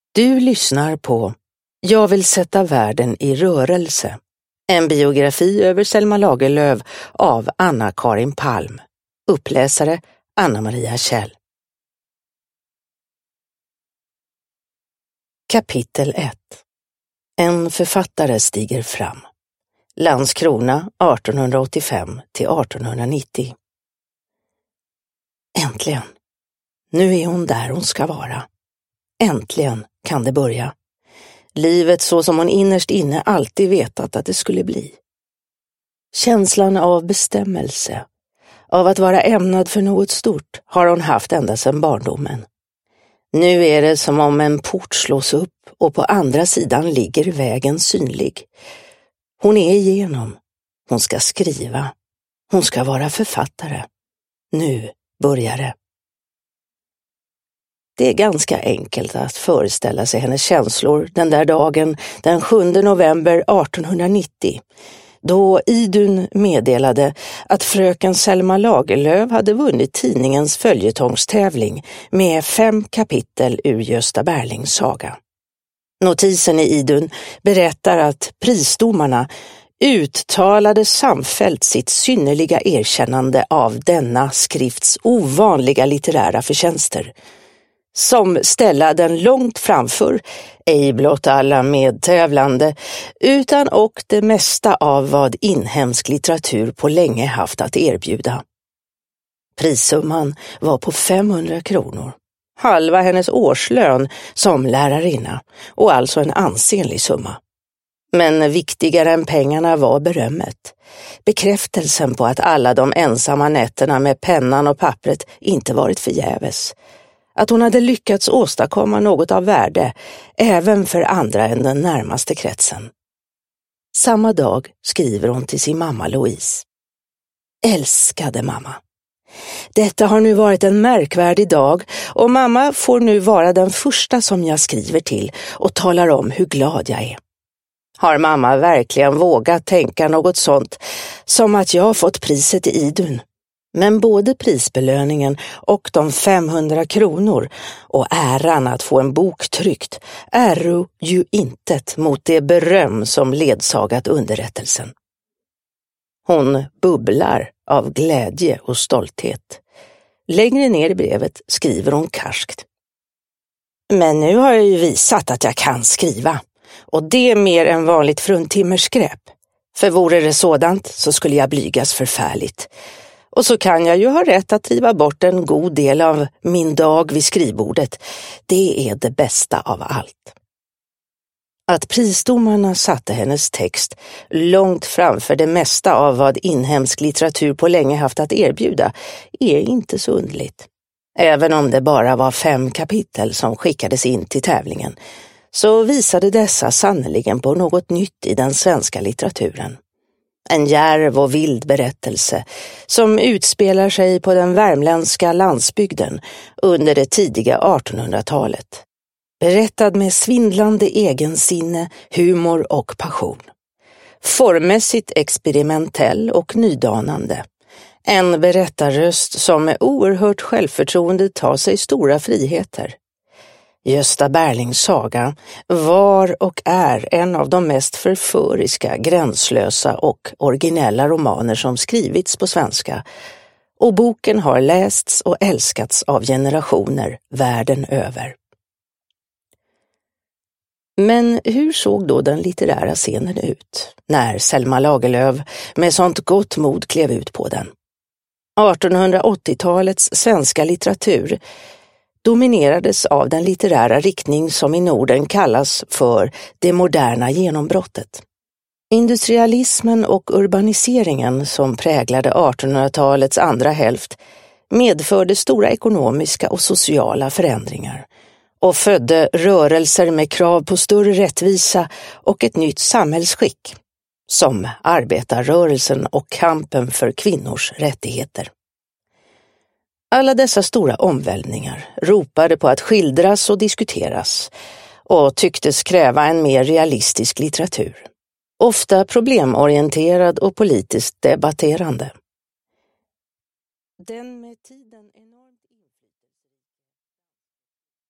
Du lyssnar på Jag vill sätta världen i rörelse. En biografi över Selma Lagerlöf av Anna-Karin Palm. Uppläsare Anna-Maria Kjell. Kapitel 1. En författare stiger fram. Landskrona 1885 till 1890. Äntligen. Nu är hon där hon ska vara. Äntligen kan det börja. Livet så som hon innerst inne alltid vetat att det skulle bli. Känslan av bestämmelse, av att vara ämnad för något stort, har hon haft ända sedan barndomen. Nu är det som om en port slås upp och på andra sidan ligger vägen synlig. Hon är igenom. Hon ska skriva. Hon ska vara författare. Nu börjar det. Det är ganska enkelt att föreställa sig hennes känslor den där dagen, den 7 november 1890, då Idun meddelade att fröken Selma Lagerlöf hade vunnit tidningens följetongstävling med 5 kapitel ur Gösta Berlings saga. Notisen i Idun berättar att prisdomarna uttalade samfällt sitt synnerliga erkännande av denna skrifts ovanliga litterära förtjänster, som ställa den långt framför, ej blott alla medtävlande, utan och det mesta av vad inhemsk litteratur på länge haft att erbjuda. Prissumman var på 500 kronor, halva hennes årslön som lärarinna, och alltså en ansenlig summa. Men viktigare än pengarna var berömmet, bekräftelsen på att alla de ensamma nätterna med pennan och pappret inte varit förgäves. Att hon hade lyckats åstadkomma något av värde även för andra än den närmaste kretsen. Samma dag skriver hon till sin mamma Louise. Älskade mamma. Detta har nu varit en märkvärdig dag och mamma får nu vara den första som jag skriver till och talar om hur glad jag är. Har mamma verkligen vågat tänka något sånt som att jag har fått priset i Idun? Men både prisbelöningen och de 500 kronor och äran att få en bok tryckt är ju intet mot det beröm som ledsagat underrättelsen. Hon bubblar av glädje och stolthet. Längre ner i brevet skriver hon karskt. Men nu har jag ju visat att jag kan skriva, och det är mer än vanligt fruntimmerskräp. För vore det sådant så skulle jag blygas förfärligt. Och så kan jag ju ha rätt att driva bort en god del av min dag vid skrivbordet. Det är det bästa av allt. Att prisdomarna satte hennes text långt framför det mesta av vad inhemsk litteratur på länge haft att erbjuda är inte så underligt. Även om det bara var 5 kapitel som skickades in till tävlingen, så visade dessa sannoliken på något nytt i den svenska litteraturen. En djärv och vild berättelse som utspelar sig på den värmländska landsbygden under det tidiga 1800-talet. Berättad med svindlande egensinne, humor och passion. Formmässigt experimentell och nydanande. En berättarröst som med oerhört självförtroende tar sig stora friheter. Gösta Berlings saga var och är en av de mest förföriska, gränslösa och originella romaner som skrivits på svenska, och boken har lästs och älskats av generationer världen över. Men hur såg då den litterära scenen ut när Selma Lagerlöf med sånt gott mod klev ut på den? 1880-talets svenska litteratur dominerades av den litterära riktning som i Norden kallas för det moderna genombrottet. Industrialismen och urbaniseringen som präglade 1800-talets andra hälft medförde stora ekonomiska och sociala förändringar och födde rörelser med krav på större rättvisa och ett nytt samhällsskick, som arbetarrörelsen och kampen för kvinnors rättigheter. Alla dessa stora omvälvningar ropade på att skildras och diskuteras och tycktes kräva en mer realistisk litteratur, ofta problemorienterad och politiskt debatterande. Den med tiden